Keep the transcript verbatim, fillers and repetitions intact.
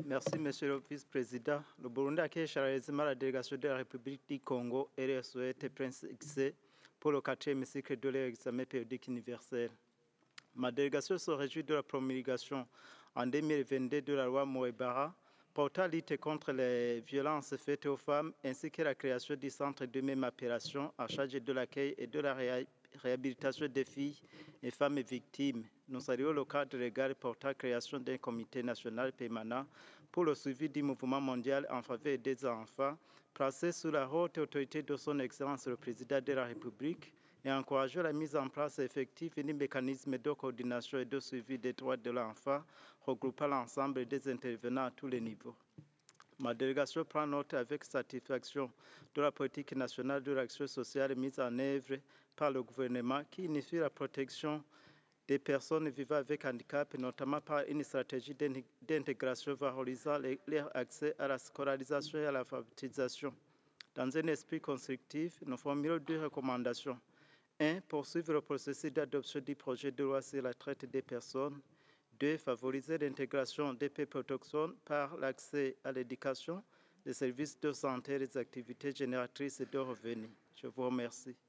Merci, Monsieur le Vice-président. Le Burundi accueille chaleureusement la délégation de la République du Congo et le souhaite Prince X pour le quatrième cycle de l'examen périodique universel. Ma délégation se réjouit de la promulgation en deux mille vingt-deux de la loi Moebara portant lutte contre les violences faites aux femmes ainsi que la création du centre de même appellation en charge de l'accueil et de la ré réhabilitation des filles et femmes victimes. Nous saluons le cadre légal portant création d'un comité national permanent pour le suivi du mouvement mondial en faveur des enfants, placé sous la haute autorité de son Excellence le Président de la République, et encourageons la mise en place effective d'un mécanisme de coordination et de suivi des droits de l'enfant, regroupant l'ensemble des intervenants à tous les niveaux. Ma délégation prend note avec satisfaction de la politique nationale de l'action sociale mise en œuvre par le gouvernement qui unifie la protection des personnes vivant avec handicap, notamment par une stratégie d'intégration valorisant leur accès à la scolarisation et à l'alphabétisation. Dans un esprit constructif, nous formulons deux recommandations. un. Poursuivre le processus d'adoption du projet de loi sur la traite des personnes. deux. Favoriser l'intégration des peuples autochtones par l'accès à l'éducation, les services de santé et les activités génératrices de revenus. Je vous remercie.